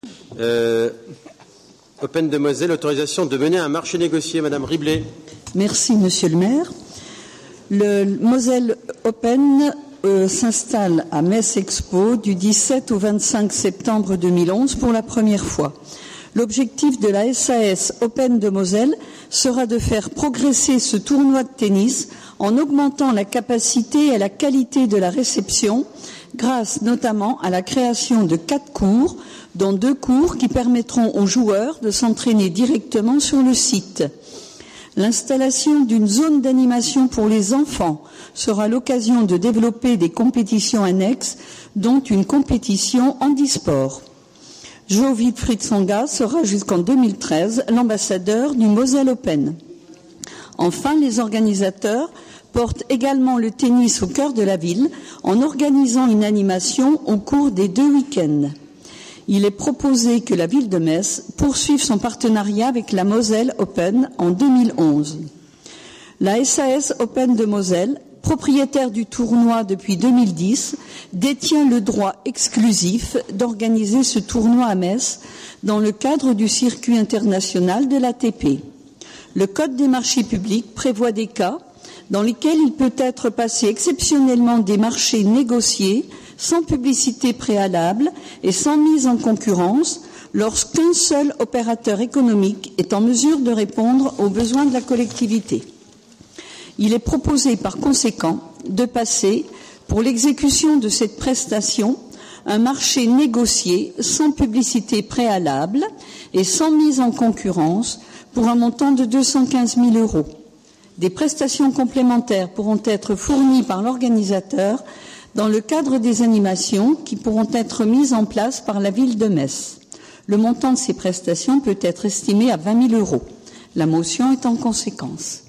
Open de Moselle, autorisation de mener un marché négocié. Madame Riblet. Merci, Monsieur le maire. Le Moselle Open s'installe à Metz Expo du 17 au 25 septembre 2011 pour la première fois. L'objectif de la SAS Open de Moselle sera de faire progresser ce tournoi de tennis en augmentant la capacité et la qualité de la réception grâce notamment à la création de 4 cours, dont 2 cours qui permettront aux joueurs de s'entraîner directement sur le site. L'installation d'une zone d'animation pour les enfants sera l'occasion de développer des compétitions annexes, dont une compétition handisport. Jo Wilfried Tsonga sera jusqu'en 2013 l'ambassadeur du Moselle Open. Enfin, les organisateurs portent également le tennis au cœur de la ville en organisant une animation au cours des 2 week-ends. Il est proposé que la ville de Metz poursuive son partenariat avec la Moselle Open en 2011. La SAS Open de Moselle, propriétaire du tournoi depuis 2010, détient le droit exclusif d'organiser ce tournoi à Metz dans le cadre du circuit international de l'ATP. Le Code des marchés publics prévoit des cas dans lesquels il peut être passé exceptionnellement des marchés négociés sans publicité préalable et sans mise en concurrence lorsqu'un seul opérateur économique est en mesure de répondre aux besoins de la collectivité. Il est proposé par conséquent de passer, pour l'exécution de cette prestation, un marché négocié sans publicité préalable et sans mise en concurrence pour un montant de 215 000 €. Des prestations complémentaires pourront être fournies par l'organisateur dans le cadre des animations qui pourront être mises en place par la ville de Metz. Le montant de ces prestations peut être estimé à 20 000 €. La motion est en conséquence.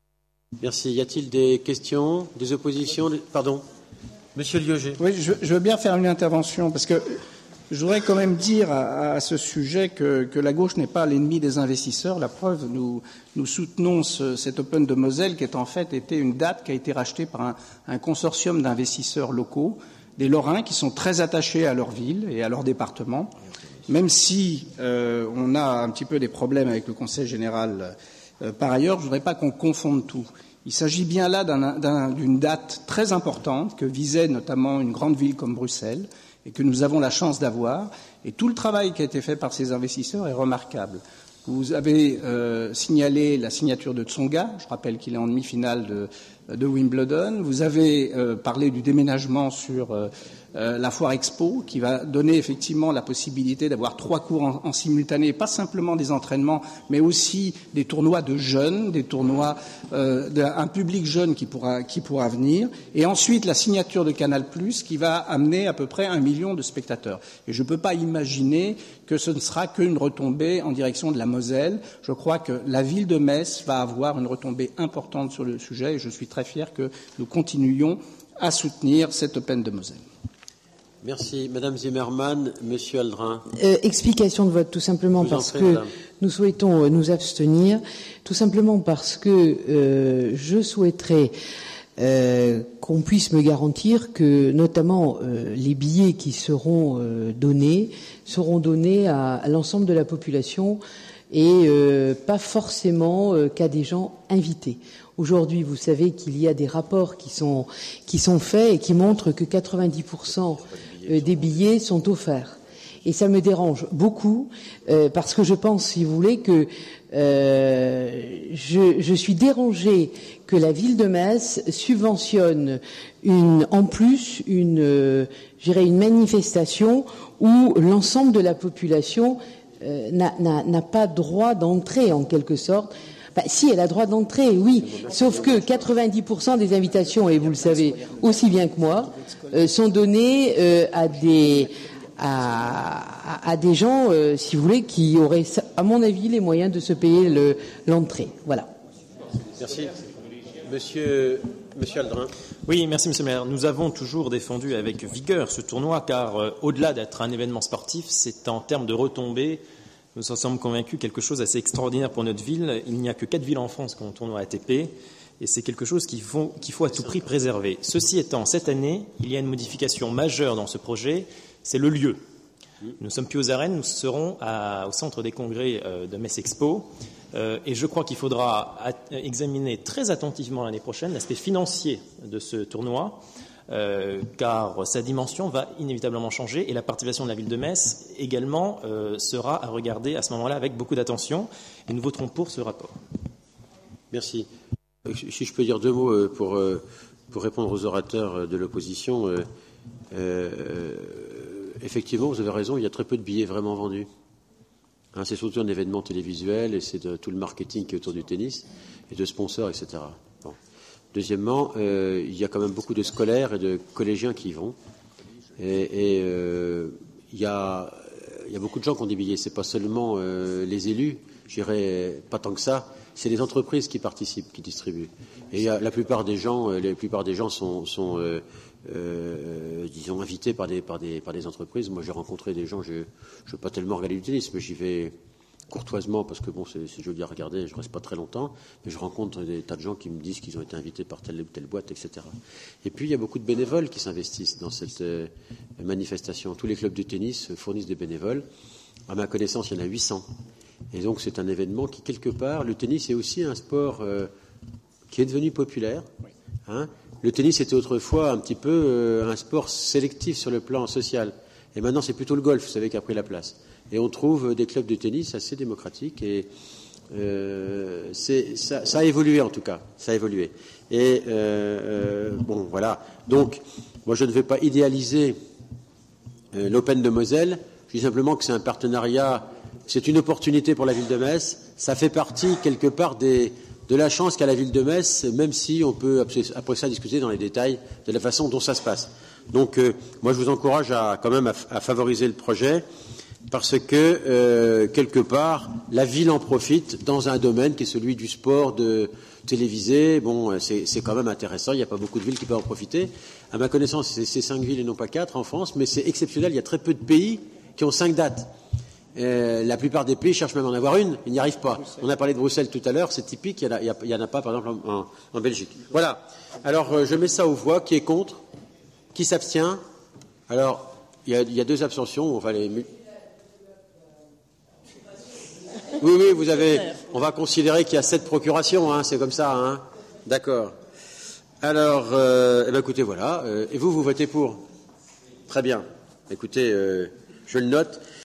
Merci. Y a-t-il des questions, des oppositions? Pardon. Monsieur Lieuget. Oui, je veux bien faire une intervention parce que je voudrais quand même dire à ce sujet que la gauche n'est pas l'ennemi des investisseurs. La preuve, nous soutenons cet Open de Moselle qui est en fait été une date qui a été rachetée par un consortium d'investisseurs locaux, des Lorrains qui sont très attachés à leur ville et à leur département, même si on a un petit peu des problèmes avec le Conseil général. Par ailleurs, je ne voudrais pas qu'on confonde tout. Il s'agit bien là d'une date très importante que visait notamment une grande ville comme Bruxelles et que nous avons la chance d'avoir. Et tout le travail qui a été fait par ces investisseurs est remarquable. Vous avez signalé la signature de Tsonga. Je rappelle qu'il est en demi-finale de Wimbledon. Vous avez parlé du déménagement sur la Foire Expo, qui va donner effectivement la possibilité d'avoir 3 cours en simultané, pas simplement des entraînements, mais aussi des tournois de jeunes, des tournois d'un public jeune qui pourra venir. Et ensuite, la signature de Canal+, qui va amener à peu près 1 million de spectateurs. Et je ne peux pas imaginer que ce ne sera qu'une retombée en direction de la Moselle. Je crois que la ville de Metz va avoir une retombée importante sur le sujet et je suis très fier que nous continuions à soutenir cet Open de Moselle. Merci. Madame Zimmermann, Monsieur Aldrin. Explication de vote, tout simplement parce que nous souhaitons nous abstenir, tout simplement parce que je souhaiterais qu'on puisse me garantir que, notamment, les billets qui seront donnés à l'ensemble de la population et pas forcément qu'à des gens invités. Aujourd'hui, vous savez qu'il y a des rapports qui sont faits et qui montrent que 90% des billets sont offerts. Et ça me dérange beaucoup parce que je pense, si vous voulez, que je suis dérangée que la ville de Metz subventionne une manifestation où l'ensemble de la population n'a pas droit d'entrée en quelque sorte. Si, elle a droit d'entrée, oui, sauf que 90% des invitations, et vous le savez aussi bien que moi, sont données à des gens, si vous voulez, qui auraient, à mon avis, les moyens de se payer l'entrée. Voilà. Merci. Monsieur Aldrin. Oui, merci Monsieur le maire. Nous avons toujours défendu avec vigueur ce tournoi car au-delà d'être un événement sportif, c'est en termes de retombées. Nous en sommes convaincus quelque chose d'assez extraordinaire pour notre ville. Il n'y a que 4 villes en France qui ont un tournoi ATP et c'est quelque chose qu'il faut à tout prix préserver. Ceci étant, cette année, il y a une modification majeure dans ce projet, c'est le lieu. Nous sommes plus aux arènes, nous serons au centre des congrès de Metz Expo. Et je crois qu'il faudra examiner très attentivement l'année prochaine l'aspect financier de ce tournoi, car sa dimension va inévitablement changer et la participation de la ville de Metz également sera à regarder à ce moment-là avec beaucoup d'attention. Et nous voterons pour ce rapport. Merci. Si je peux dire deux mots pour répondre aux orateurs de l'opposition. Effectivement, vous avez raison, il y a très peu de billets vraiment vendus. C'est surtout un événement télévisuel et c'est tout le marketing qui est autour du tennis et de sponsors, etc. Bon. Deuxièmement, il y a quand même beaucoup de scolaires et de collégiens qui y vont. Et il y a beaucoup de gens qui ont des billets. C'est pas seulement les élus, je dirais pas tant que ça. C'est les entreprises qui participent, qui distribuent. Et la plupart des gens sont disons, invités par des entreprises. Moi, j'ai rencontré des gens, je ne veux pas tellement regarder du tennis, mais j'y vais courtoisement parce que bon, c'est joli à regarder, je ne reste pas très longtemps, mais je rencontre des tas de gens qui me disent qu'ils ont été invités par telle ou telle boîte, etc. Et puis, il y a beaucoup de bénévoles qui s'investissent dans cette manifestation. Tous les clubs de tennis fournissent des bénévoles. À ma connaissance, il y en a 800. Et donc, c'est un événement qui, quelque part, le tennis est aussi un sport qui est devenu populaire. Hein. Le tennis était autrefois un petit peu un sport sélectif sur le plan social. Et maintenant, c'est plutôt le golf, vous savez, qui a pris la place. Et on trouve des clubs de tennis assez démocratiques. Et ça a évolué, en tout cas. Ça a évolué. Et bon, voilà. Donc, moi, je ne vais pas idéaliser l'Open de Moselle. Je dis simplement que c'est un partenariat, c'est une opportunité pour la ville de Metz. Ça fait partie, quelque part, de la chance qu'a la ville de Metz, même si on peut après ça discuter dans les détails de la façon dont ça se passe. Donc, moi, je vous encourage quand même à favoriser le projet, parce que, quelque part, la ville en profite dans un domaine qui est celui du sport de télévisé. Bon, c'est quand même intéressant. Il n'y a pas beaucoup de villes qui peuvent en profiter. À ma connaissance, c'est 5 villes et non pas 4 en France, mais c'est exceptionnel. Il y a très peu de pays qui ont 5 dates. La plupart des pays cherchent même à en avoir une, ils n'y arrivent pas. On a parlé de Bruxelles tout à l'heure, c'est typique, il n'y en a pas, par exemple, en Belgique. Voilà. Alors, je mets ça aux voix. Qui est contre? Qui s'abstient? Alors, il y a 2 abstentions. On va les... Oui, on va considérer qu'il y a 7 procurations, hein, c'est comme ça, hein. D'accord. Alors, écoutez, voilà. Et vous votez pour? Très bien. Écoutez, je le note.